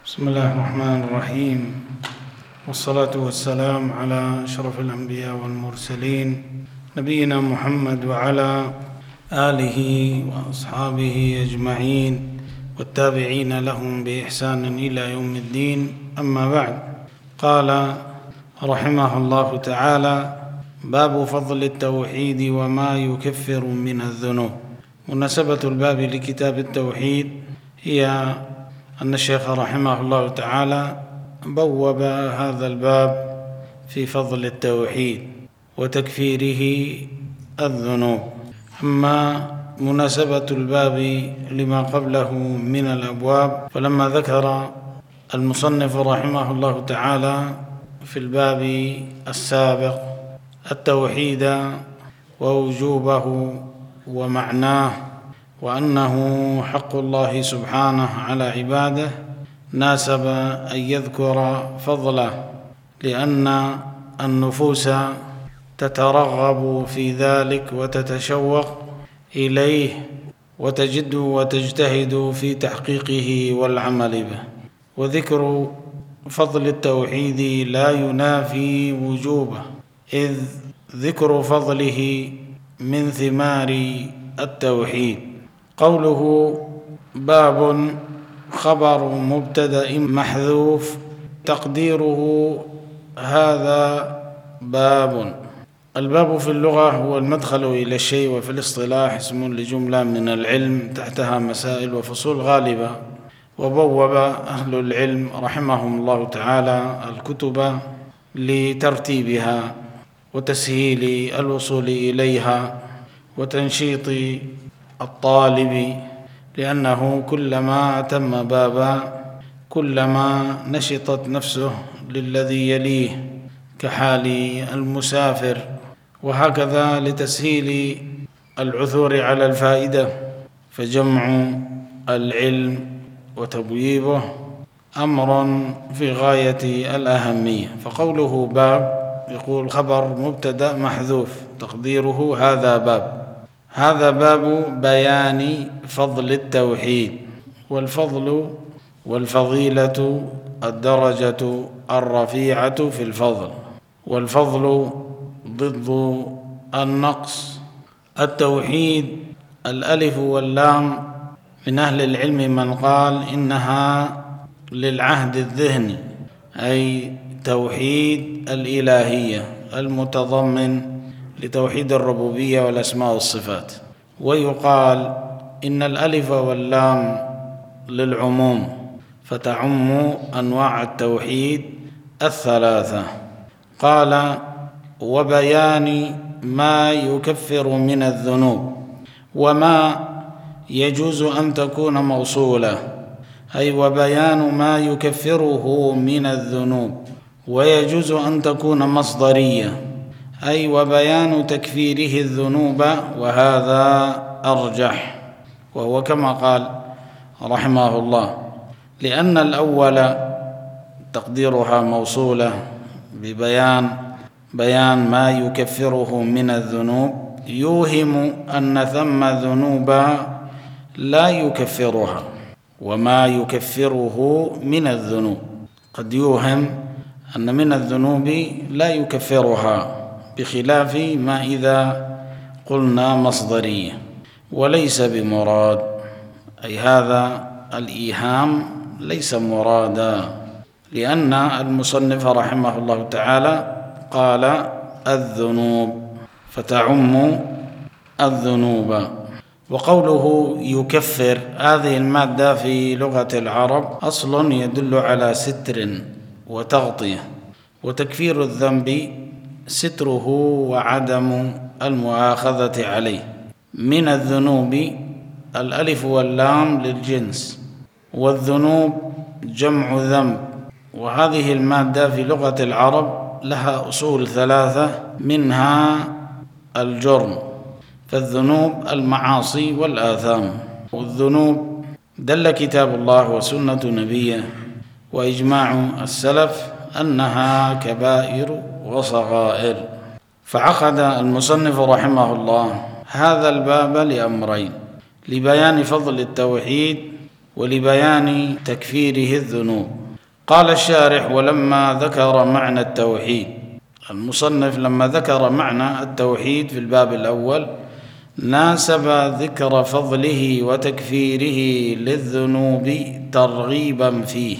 بسم الله الرحمن الرحيم، والصلاة والسلام على أشرف الأنبياء والمرسلين نبينا محمد وعلى آله وأصحابه أجمعين والتابعين لهم بإحسان إلى يوم الدين. أما بعد، قال رحمه الله تعالى: باب فضل التوحيد وما يكفر من الذنوب. مناسبة الباب لكتاب التوحيد هي أن الشيخ رحمه الله تعالى بوب هذا الباب في فضل التوحيد وتكفيره الذنوب. أما مناسبة الباب لما قبله من الأبواب، فلما ذكر المصنف رحمه الله تعالى في الباب السابق التوحيد ووجوبه ومعناه وأنه حق الله سبحانه على عباده، ناسب أن يذكر فضله، لأن النفوس تترغب في ذلك وتتشوق إليه وتجد وتجتهد في تحقيقه والعمل به. وذكر فضل التوحيد لا ينافي وجوبه، إذ ذكر فضله من ثمار التوحيد. قوله باب خبر مبتدأ محذوف، تقديره هذا باب. الباب في اللغة هو المدخل إلى الشيء، وفي الاصطلاح اسم لجملة من العلم تحتها مسائل وفصول غالبة. وبوب أهل العلم رحمهم الله تعالى الكتب لترتيبها وتسهيل الوصول إليها وتنشيط الطالب، لأنه كلما أتم بابا كلما نشطت نفسه للذي يليه، كحال المسافر. وهكذا لتسهيل العثور على الفائدة، فجمع العلم وتبويبه أمر في غاية الأهمية. فقوله باب يقول خبر مبتدأ محذوف، تقديره هذا باب. هذا باب بيان فضل التوحيد. والفضل والفضيلة الدرجة الرفيعة في الفضل، والفضل ضد النقص. التوحيد الألف واللام، من أهل العلم من قال إنها للعهد الذهني، أي توحيد الإلهية المتضمن لتوحيد الربوبية والأسماء والصفات. ويقال إن الألف واللام للعموم، فتعم أنواع التوحيد الثلاثة. قال: وبيان ما يكفر من الذنوب. وما يجوز أن تكون موصولة، أي وبيان ما يكفره من الذنوب. ويجوز أن تكون مصدرية، أي وبيان تكفيره الذنوب، وهذا أرجح، وهو كما قال رحمه الله: لأن الأول تقديرها موصولة ببيان ما يكفره من الذنوب، يوهم أن ثم ذنوبا لا يكفرها، وما يكفره من الذنوب قد يوهم أن من الذنوب لا يكفرها، بخلاف ما إذا قلنا مصدرية، وليس بمراد، أي هذا الإيهام ليس مرادا، لأن المصنف رحمه الله تعالى قال الذنوب، فتعم الذنوب. وقوله يكفر، هذه المادة في لغة العرب أصل يدل على ستر وتغطية، وتكفير الذنب ستره وعدم المؤاخذة عليه. من الذنوب الألف واللام للجنس، والذنوب جمع ذنب. وهذه المادة في لغة العرب لها أصول ثلاثة، منها الجرم، فالذنوب المعاصي والآثام. والذنوب دل كتاب الله وسنة نبيه وإجماع السلف أنها كبائر وصغائر. فعقد المصنف رحمه الله هذا الباب لأمرين: لبيان فضل التوحيد ولبيان تكفيره الذنوب. قال الشارح: ولما ذكر معنى التوحيد، المصنف لما ذكر معنى التوحيد في الباب الأول ناسب ذكر فضله وتكفيره للذنوب ترغيبا فيه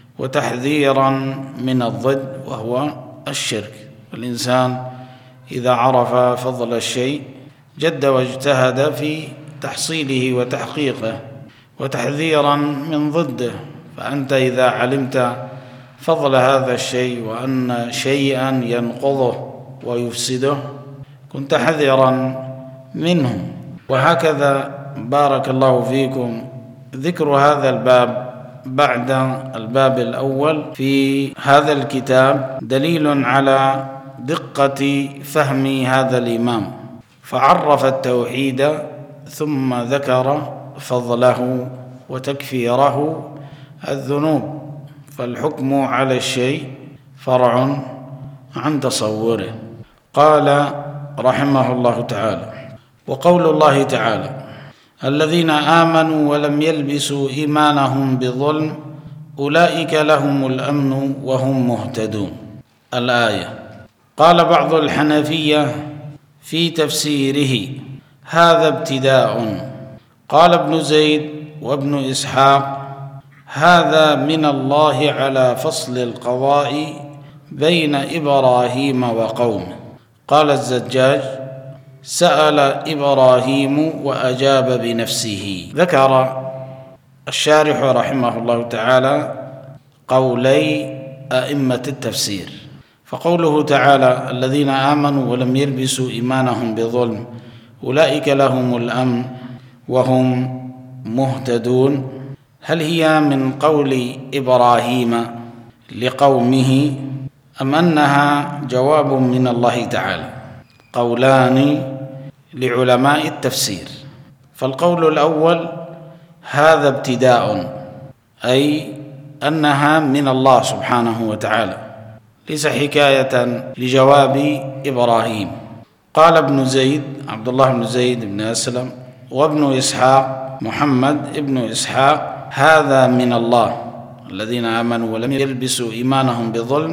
وتحذيرا من الضد وهو الشرك. الإنسان إذا عرف فضل الشيء جد واجتهد في تحصيله وتحقيقه، وتحذيرا من ضده. فأنت إذا علمت فضل هذا الشيء وأن شيئا ينقضه ويفسده كنت حذرا منه. وهكذا بارك الله فيكم ذكر هذا الباب بعد الباب الأول في هذا الكتاب دليل على دقة فهم هذا الإمام، فعرف التوحيد ثم ذكر فضله وتكفيره الذنوب. فالحكم على الشيء فرع عن تصوره. قال رحمه الله تعالى: وقول الله تعالى: الذين آمنوا ولم يلبسوا إيمانهم بظلم أولئك لهم الأمن وهم مهتدون. الآية. قال بعض الحنفية في تفسيره: هذا ابتداء. قال ابن زيد وابن إسحاق: هذا من الله على فصل القضاء بين إبراهيم وقومه. قال الزجاج: سأل إبراهيم وأجاب بنفسه. ذكر الشارح رحمه الله تعالى قولي أئمة التفسير. فقوله تعالى: الذين آمنوا ولم يلبسوا إيمانهم بظلم أولئك لهم الأمن وهم مهتدون، هل هي من قول إبراهيم لقومه أم أنها جواب من الله تعالى؟ قولان لعلماء التفسير. فالقول الأول: هذا ابتداء، أي أنها من الله سبحانه وتعالى، ليس حكاية لجواب إبراهيم. قال ابن زيد عبد الله بن زيد بن أسلم وابن إسحاق محمد ابن إسحاق: هذا من الله، الذين آمنوا ولم يلبسوا إيمانهم بظلم،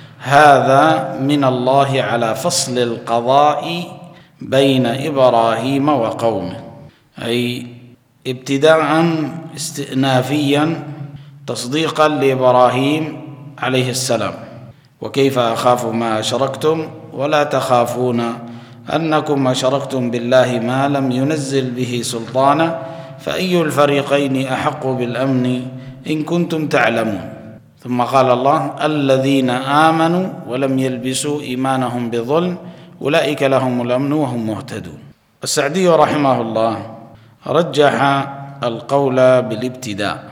هذا من الله على فصل القضاء بين إبراهيم وقومه، أي ابتداء استئنافيا تصديقا لإبراهيم عليه السلام: وكيف أخاف ما أشركتم ولا تخافون أنكم أشركتم بالله ما لم ينزل به سلطانا فأي الفريقين أحق بالأمن إن كنتم تعلمون. ثم قال الله: الذين آمنوا ولم يلبسوا إيمانهم بظلم أولئك لهم الأمن وهم مهتدون. السعدي رحمه الله رجح القول بالابتداء،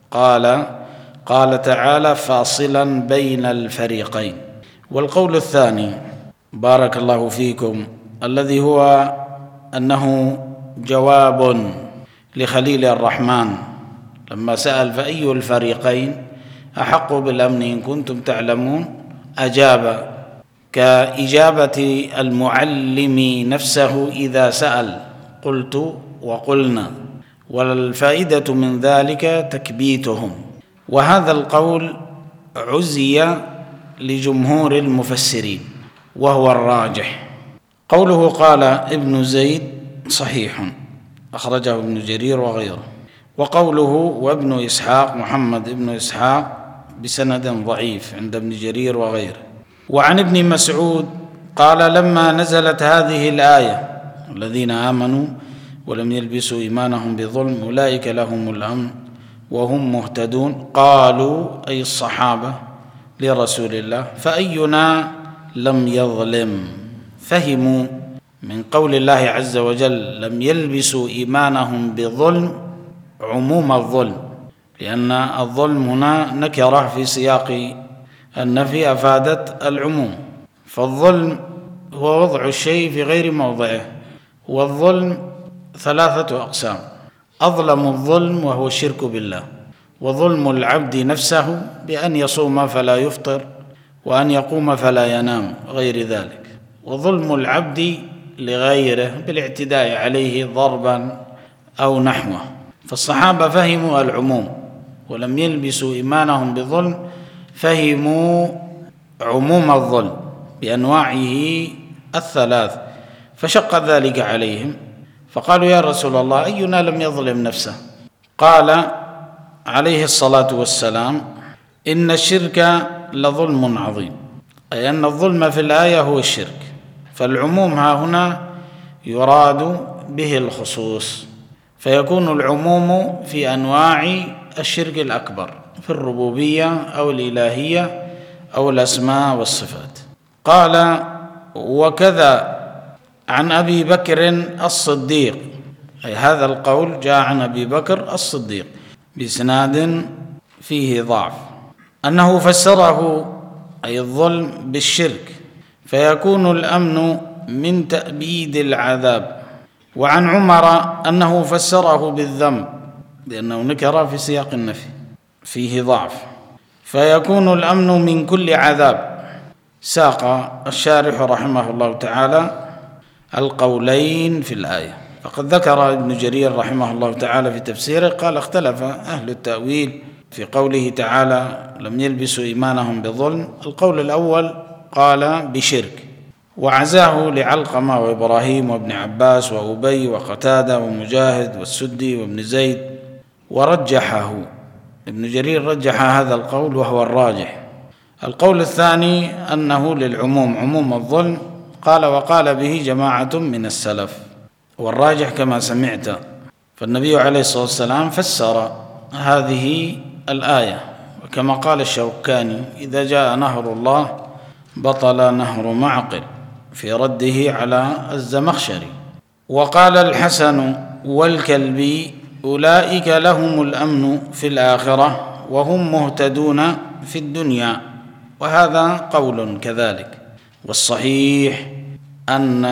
قال تعالى: فاصلا بين الفريقين. والقول الثاني بارك الله فيكم الذي هو أنه جواب لخليل الرحمن لما سأل: فأي الفريقين أحق بالأمن إن كنتم تعلمون، أجاب كإجابة المعلم نفسه إذا سأل: قلت وقلنا. والفائدة من ذلك تكبيتهم. وهذا القول عزي لجمهور المفسرين وهو الراجح. قوله قال ابن زيد صحيح، أخرجه ابن جرير وغيره. وقوله وابن إسحاق محمد ابن إسحاق بسند ضعيف عند ابن جرير وغيره. وعن ابن مسعود قال: لما نزلت هذه الآية: الذين آمنوا ولم يلبسوا إيمانهم بظلم أولئك لهم الأمن وهم مهتدون، قالوا أي الصحابة لرسول الله: فأينا لم يظلم؟ فهموا من قول الله عز وجل: لم يلبسوا إيمانهم بظلم عموم الظلم، لأن الظلم هنا نكرة في سياق النفي أفادت العموم. فالظلم هو وضع الشيء في غير موضعه. والظلم ثلاثة أقسام: أظلم الظلم وهو الشرك بالله، وظلم العبد نفسه بأن يصوم فلا يفطر وأن يقوم فلا ينام غير ذلك، وظلم العبد لغيره بالاعتداء عليه ضربا أو نحوه. فالصحابة فهموا العموم ولم يلبسوا إيمانهم بظلم، فهموا عموم الظلم بأنواعه الثلاث، فشق ذلك عليهم، فقالوا يا رسول الله أينا لم يظلم نفسه؟ قال عليه الصلاة والسلام إن الشرك لظلم عظيم، أي أن الظلم في الآية هو الشرك، فالعموم ها هنا يراد به الخصوص، فيكون العموم في أنواع الشرك الأكبر في الربوبية أو الإلهية أو الأسماء والصفات. قال وكذا عن أبي بكر الصديق، أي هذا القول جاء عن أبي بكر الصديق بإسناد فيه ضعف، أنه فسره أي الظلم بالشرك، فيكون الأمن من تأبيد العذاب. وعن عمر أنه فسره بالذنب لأنه نكر في سياق النفي فيه ضعف، فيكون الأمن من كل عذاب. ساق الشارح رحمه الله تعالى القولين في الآية، فقد ذكر ابن جرير رحمه الله تعالى في تفسيره قال اختلف أهل التأويل في قوله تعالى لم يلبسوا إيمانهم بظلم. القول الأول قال بشرك، وعزاه لعلقمة وإبراهيم وابن عباس وأبي وقتادة ومجاهد والسدي وابن زيد، ورجحه ابن جرير رجح هذا القول وهو الراجح. القول الثاني أنه للعموم، عموم الظلم، قال وقال به جماعة من السلف، والراجح كما سمعت، فالنبي عليه الصلاة والسلام فسر هذه الآية، وكما قال الشوكاني إذا جاء نهر الله بطل نهر معقل في رده على الزمخشري. وقال الحسن والكلبي أولئك لهم الأمن في الآخرة وهم مهتدون في الدنيا، وهذا قول كذلك. والصحيح أن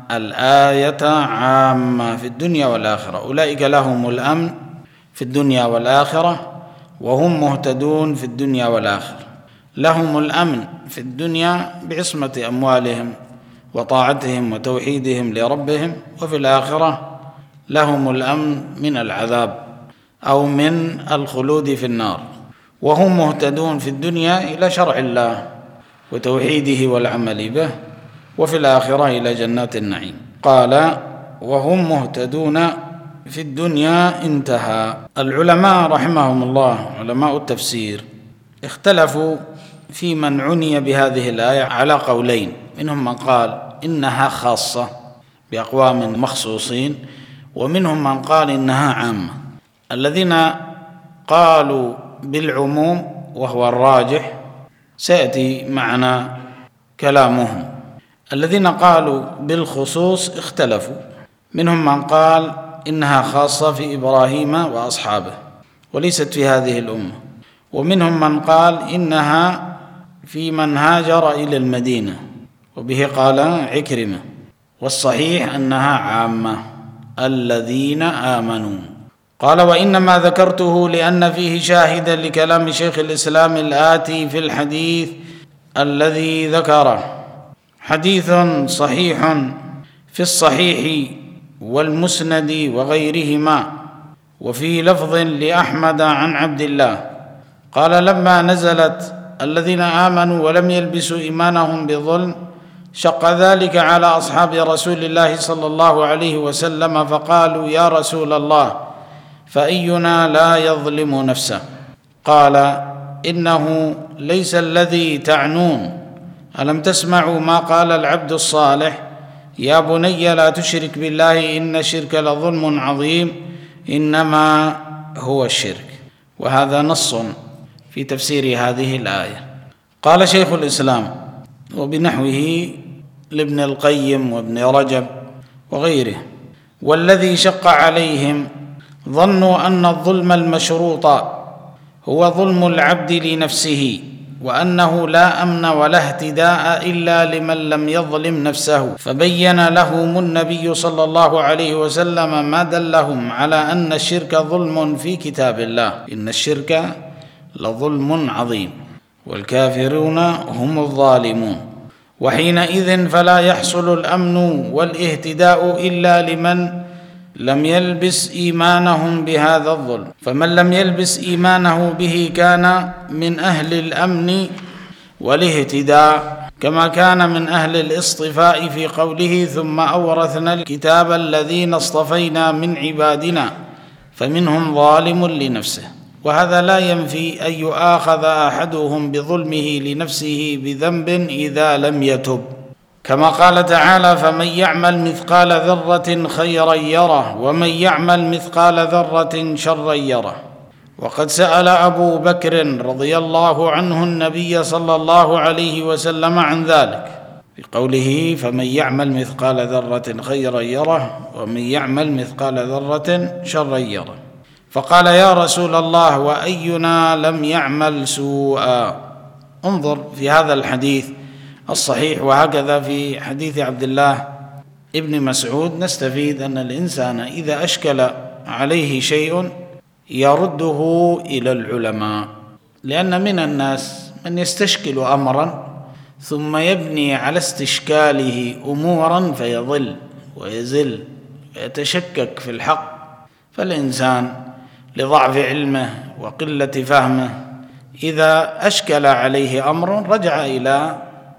الآية عامة في الدنيا والآخرة، أولئك لهم الأمن في الدنيا والآخرة وهم مهتدون في الدنيا والآخرة. لهم الأمن في الدنيا بعصمة أموالهم وطاعتهم وتوحيدهم لربهم، وفي الآخرة لهم الأمن من العذاب أو من الخلود في النار، وهم مهتدون في الدنيا إلى شرع الله وتوحيده والعمل به، وفي الآخرة إلى جنات النعيم. قال وهم مهتدون في الدنيا انتهى. العلماء رحمهم الله علماء التفسير اختلفوا في من عني بهذه الآية على قولين، منهم من قال إنها خاصة بأقوام مخصوصين، ومنهم من قال إنها عامة. الذين قالوا بالعموم وهو الراجح سيأتي معنا كلامهم. الذين قالوا بالخصوص اختلفوا، منهم من قال إنها خاصة في إبراهيم وأصحابه وليست في هذه الأمة، ومنهم من قال إنها في من هاجر إلى المدينة، وبه قال عكرمة. والصحيح أنها عامة الذين آمنوا. قال وإنما ذكرته لأن فيه شاهدا لكلام شيخ الإسلام الآتي في الحديث الذي ذكره، حديث صحيح في الصحيح والمسند وغيرهما، وفي لفظ لأحمد عن عبد الله قال لما نزلت الذين آمنوا ولم يلبسوا إيمانهم بظلم شق ذلك على أصحاب رسول الله صلى الله عليه وسلم، فقالوا يا رسول الله فأينا لا يظلم نفسه؟ قال إنه ليس الذي تعنون، ألم تسمعوا ما قال العبد الصالح يا بني لا تشرك بالله إن الشرك لظلم عظيم، إنما هو الشرك. وهذا نص في تفسير هذه الآية. قال شيخ الإسلام وبنحوه لابن القيم وابن رجب وغيره والذي شق عليهم ظنوا أن الظلم المشروط هو ظلم العبد لنفسه، وأنه لا أمن ولا اهتداء إلا لمن لم يظلم نفسه، فبين لهم النبي صلى الله عليه وسلم ما دلهم على أن الشرك ظلم في كتاب الله، إن الشرك لظلم عظيم والكافرون هم الظالمون، وحينئذ فلا يحصل الأمن والاهتداء إلا لمن لم يلبس إيمانهم بهذا الظلم، فمن لم يلبس إيمانه به كان من أهل الأمن والاهتداء، كما كان من أهل الاصطفاء في قوله ثم أورثنا الكتاب الذين اصطفينا من عبادنا فمنهم ظالم لنفسه. وهذا لا ينفي أن يؤاخذ أحدهم بظلمه لنفسه بذنب إذا لم يتب، كما قال تعالى فمن يعمل مثقال ذرة خيرا يره ومن يعمل مثقال ذرة شرا يره. وقد سأل أبو بكر رضي الله عنه النبي صلى الله عليه وسلم عن ذلك بقوله فمن يعمل مثقال ذرة خيرا يره ومن يعمل مثقال ذرة شرا يره، فقال يا رسول الله وأينا لم يعمل سوءا. انظر في هذا الحديث الصحيح وهكذا في حديث عبد الله ابن مسعود نستفيد أن الإنسان إذا أشكل عليه شيء يرده إلى العلماء، لأن من الناس من يستشكل أمرا ثم يبني على استشكاله أمورا فيضل ويزل ويتشكك في الحق. فالإنسان لضعف علمه وقلة فهمه إذا أشكل عليه أمر رجع إلى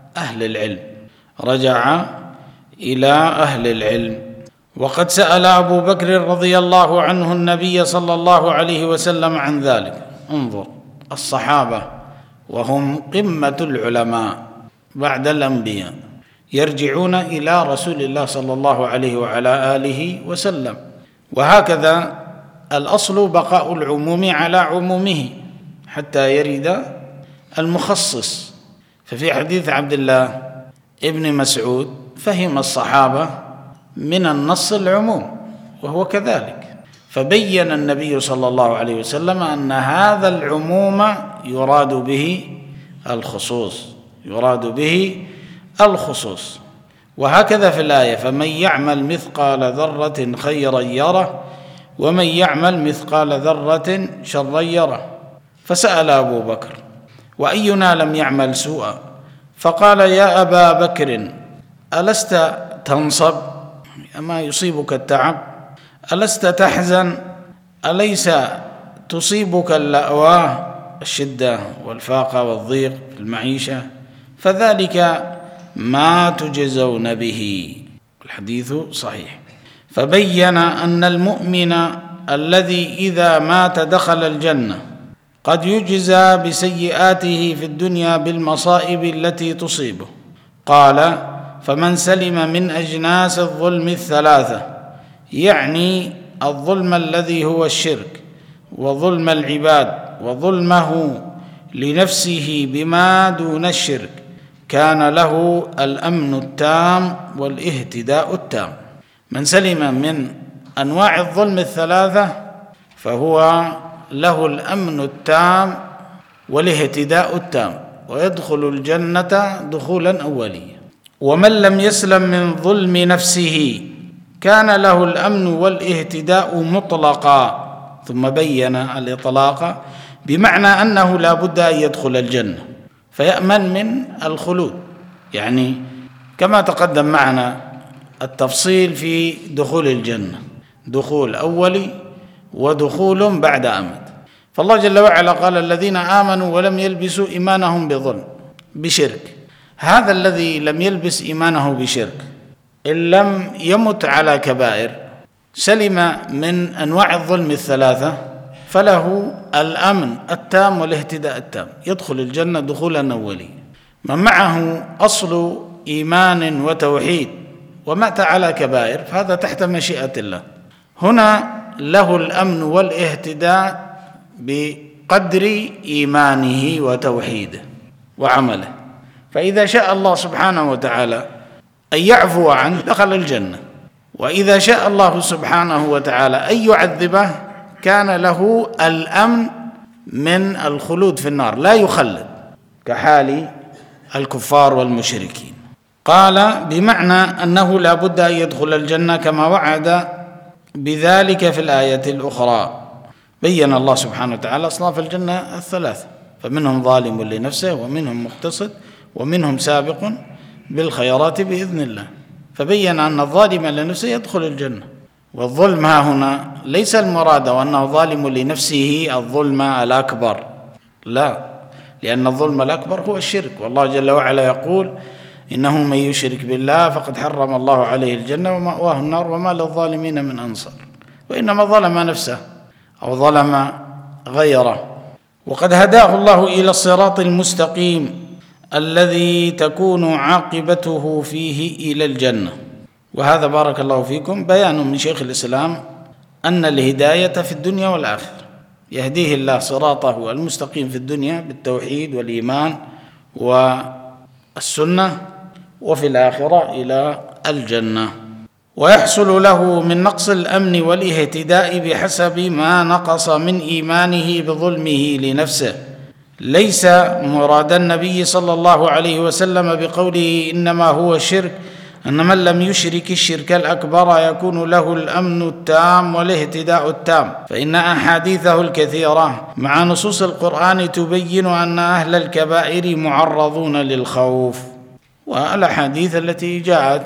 أهل العلم. وقد سأل أبو بكر رضي الله عنه النبي صلى الله عليه وسلم عن ذلك. انظر الصحابة وهم قمة العلماء بعد الأنبياء يرجعون إلى رسول الله صلى الله عليه وعلى آله وسلم، وهكذا الأصل بقاء العموم على عمومه حتى يرد المخصص. ففي حديث عبد الله ابن مسعود فهم الصحابة من النص العموم وهو كذلك، فبين النبي صلى الله عليه وسلم أن هذا العموم يراد به الخصوص. وهكذا في الآية فمن يعمل مثقال ذرة خيرا يره ومن يعمل مثقال ذرة شرا يره. فسأل أبو بكر وأينا لم يعمل سوءا، فقال يا أبا بكر ألست تنصب أما يصيبك التعب، ألست تحزن، أليس تصيبك اللأواه الشدة والفاقة والضيق في المعيشة، فذلك ما تجزون به. الحديث صحيح. فبين أن المؤمن الذي إذا مات دخل الجنة قد يجزى بسيئاته في الدنيا بالمصائب التي تصيبه. قال فمن سلم من أجناس الظلم الثلاثة، يعني الظلم الذي هو الشرك وظلم العباد وظلمه لنفسه بما دون الشرك، كان له الأمن التام والاهتداء التام. من سلم من أنواع الظلم الثلاثة فهو له الأمن التام والاهتداء التام ويدخل الجنة دخولا أوليا. ومن لم يسلم من ظلم نفسه كان له الأمن والاهتداء مطلقا، ثم بين الإطلاق بمعنى أنه لا بد أن يدخل الجنة فيأمن من الخلود، يعني كما تقدم معنا التفصيل في دخول الجنة، دخول أولي ودخول بعد أمد. فالله جل وعلا قال الذين آمنوا ولم يلبسوا إيمانهم بظلم بشرك. هذا الذي لم يلبس إيمانه بشرك إن لم يمت على كبائر سلم من أنواع الظلم الثلاثة، فله الأمن التام والاهتداء التام، يدخل الجنة دخولا أوليا. من معه أصل إيمان وتوحيد ومات على كبائر فهذا تحت مشيئة الله، هنا له الأمن والاهتداء بقدر إيمانه وتوحيده وعمله. فإذا شاء الله سبحانه وتعالى أن يعفو عنه دخل الجنة، وإذا شاء الله سبحانه وتعالى أن يعذبه كان له الأمن من الخلود في النار لا يخلد كحال الكفار والمشركين. قال بمعنى أنه لا بد أن يدخل الجنة كما وعد بذلك في الآية الأخرى. بين الله سبحانه وتعالى أصناف الجنة الثلاث، فمنهم ظالم لنفسه ومنهم مقتصد ومنهم سابق بالخيرات بإذن الله. فبين أن الظالم لنفسه يدخل الجنة والظلم ها هنا ليس المراد وأنه ظالم لنفسه الظلم الأكبر، لا، لأن الظلم الأكبر هو الشرك، والله جل وعلا يقول إنه من يشرك بالله فقد حرم الله عليه الجنة ومأواه النار وما للظالمين من أنصار، وإنما ظلم نفسه أو ظلم غيره. وقد هداه الله إلى الصراط المستقيم الذي تكون عاقبته فيه إلى الجنة. وهذا بارك الله فيكم بيان من شيخ الإسلام أن الهداية في الدنيا والآخرة، يهديه الله صراطه المستقيم في الدنيا بالتوحيد والإيمان والسنة، وفي الآخرة إلى الجنة. ويحصل له من نقص الأمن والاهتداء بحسب ما نقص من إيمانه بظلمه لنفسه. ليس مراد النبي صلى الله عليه وسلم بقوله إنما هو الشرك أن من لم يشرك الشرك الأكبر يكون له الأمن التام والاهتداء التام، فإن أحاديثه الكثيرة مع نصوص القرآن تبين أن أهل الكبائر معرضون للخوف. والأحاديث التي جاءت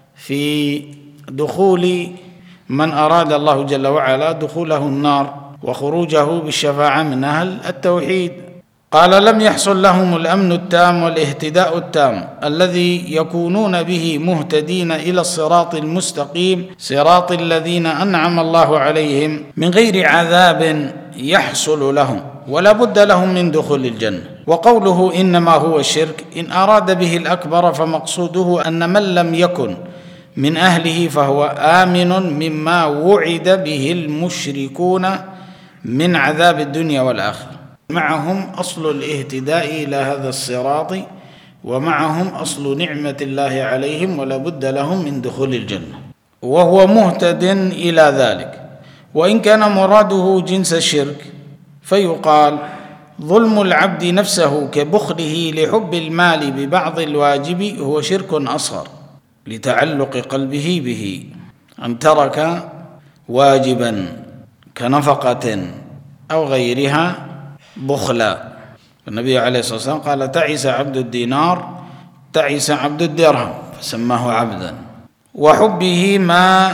في دخول من أراد الله جل وعلا دخوله النار وخروجه بالشفاعة من أهل التوحيد، قال لم يحصل لهم الأمن التام والاهتداء التام الذي يكونون به مهتدين إلى الصراط المستقيم، صراط الذين أنعم الله عليهم من غير عذاب يحصل لهم، ولا بد لهم من دخول الجنة. وقوله إنما هو الشرك إن أراد به الأكبر فمقصوده أن من لم يكن من أهله فهو آمن مما وعد به المشركون من عذاب الدنيا والآخرة، معهم أصل الاهتداء إلى هذا الصراط ومعهم أصل نعمة الله عليهم، ولا بد لهم من دخول الجنة، وهو مهتد إلى ذلك. وإن كان مراده جنس الشرك فيقال ظلم العبد نفسه كبخله لحب المال ببعض الواجب هو شرك أصغر لتعلق قلبه به، أن ترك واجبا كنفقة أو غيرها بخلا. النبي عليه الصلاة والسلام قال تعس عبد الدينار تعس عبد الدرهم فسماه عبدا. وحبه ما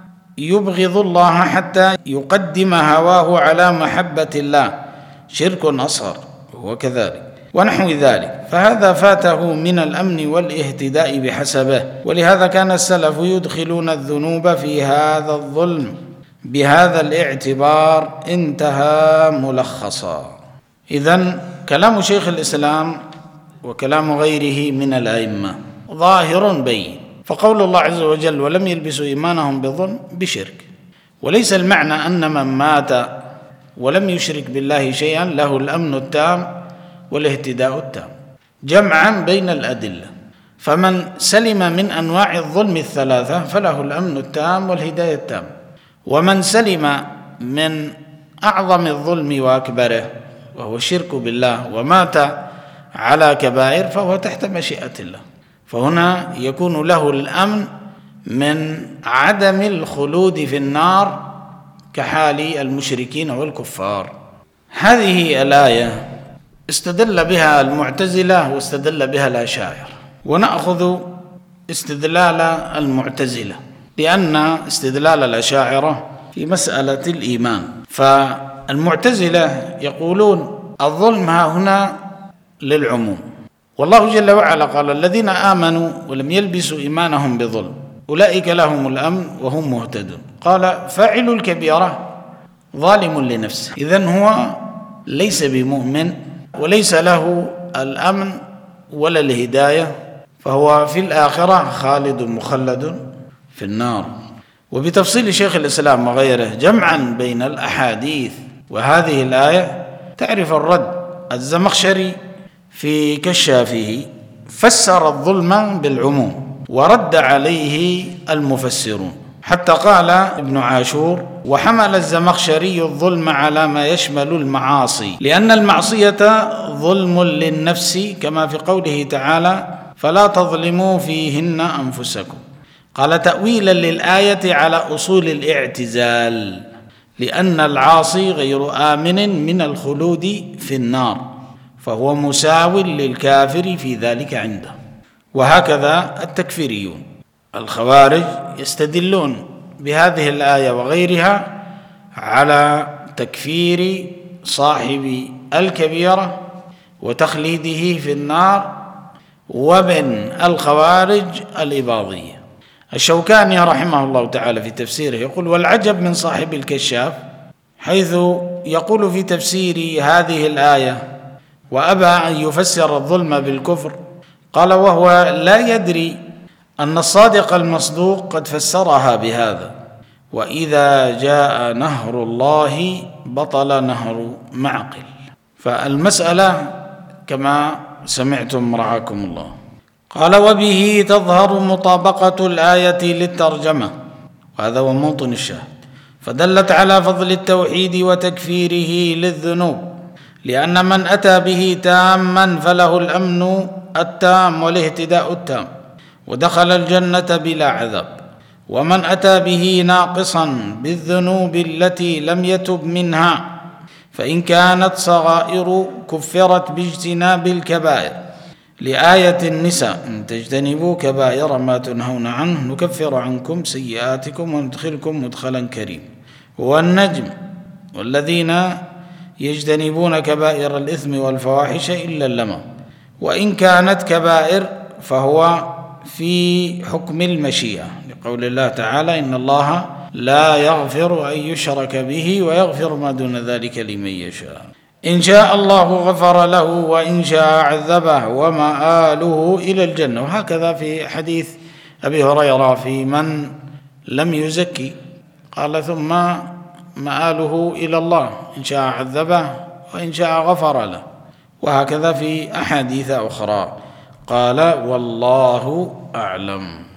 يبغض الله حتى يقدم هواه على محبة الله شرك أصغر وهو كذلك، ونحو ذلك، فهذا فاته من الأمن والاهتداء بحسبه. ولهذا كان السلف يدخلون الذنوب في هذا الظلم بهذا الاعتبار. انتهى ملخصا. إذن كلام شيخ الإسلام وكلام غيره من الأئمة ظاهر بين، فقول الله عز وجل ولم يلبسوا إيمانهم بظلم بشرك، وليس المعنى أن من مات ولم يشرك بالله شيئا له الأمن التام والاهتداء التام، جمعا بين الأدلة. فمن سلم من أنواع الظلم الثلاثة فله الأمن التام والهداية التام، ومن سلم من أعظم الظلم وأكبره وهو الشرك بالله ومات على كبائر فهو تحت مشيئة الله، فهنا يكون له الأمن من عدم الخلود في النار كحال المشركين والكفار. هذه الآية استدل بها المعتزلة واستدل بها الأشاعرة، ونأخذ استدلال المعتزلة لأن استدلال الأشاعرة في مسألة الإيمان. فالمعتزلة يقولون الظلم ها هنا للعموم، والله جل وعلا قال الذين آمنوا ولم يلبسوا إيمانهم بظلم أولئك لهم الأمن وهم مهتدون. قال فاعل الكبيرة ظالم لنفسه، إذن هو ليس بمؤمن وليس له الأمن ولا الهداية، فهو في الآخرة خالد مخلد في النار. وبتفصيل شيخ الإسلام وغيره جمعا بين الأحاديث وهذه الآية تعرف الرد. الزمخشري في كشافه فسر الظلم بالعموم ورد عليه المفسرون، حتى قال ابن عاشور وحمل الزمخشري الظلم على ما يشمل المعاصي، لأن المعصية ظلم للنفس كما في قوله تعالى فلا تظلموا فيهن أنفسكم. قال تأويلا للآية على أصول الاعتزال، لأن العاصي غير آمن من الخلود في النار، فهو مساو للكافر في ذلك عنده. وهكذا التكفيريون الخوارج يستدلون بهذه الآية وغيرها على تكفير صاحب الكبيرة وتخليده في النار ومن الخوارج الإباضية. الشوكاني رحمه الله تعالى في تفسيره يقول: والعجب من صاحب الكشاف حيث يقول في تفسير هذه الآية: وأبى أن يفسر الظلم بالكفر، قال وهو لا يدري أن الصادق المصدوق قد فسرها بهذا: وإذا جاء نهر الله بطل نهر معقل. فالمسألة كما سمعتم رعاكم الله. قال: وبه تظهر مطابقة الآية للترجمة، وهذا هو موطن الشاهد، فدلت على فضل التوحيد وتكفيره للذنوب، لأن من أتى به تاما فله الأمن التام والاهتداء التام ودخل الجنة بلا عذاب، ومن أتى به ناقصا بالذنوب التي لم يتب منها فإن كانت صغائر كفرت باجتناب الكبائر، لآية النساء: إن تجتنبوا كبائر ما تنهون عنه نكفر عنكم سيئاتكم وندخلكم مدخلا كريما. والنجم: والذين يجتنبون كبائر الإثم والفواحش إلا اللمم. وإن كانت كبائر فهو في حكم المشيئة، لقول الله تعالى: إن الله لا يغفر أن يشرك به ويغفر ما دون ذلك لمن يشاء. إن شاء الله غفر له وإن شاء عذبه ومآله إلى الجنة. وهكذا في حديث أبي هريرة في من لم يزكي، قال: ثم مآله إلى الله، إن شاء عذبه وإن شاء غفر له. وهكذا في أحاديث أخرى. قال: والله أعلم.